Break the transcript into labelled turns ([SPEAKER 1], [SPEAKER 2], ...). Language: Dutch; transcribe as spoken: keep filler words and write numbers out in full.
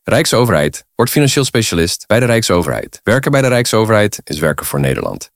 [SPEAKER 1] Rijksoverheid. Word financieel specialist bij de Rijksoverheid. Werken bij de Rijksoverheid is werken voor Nederland.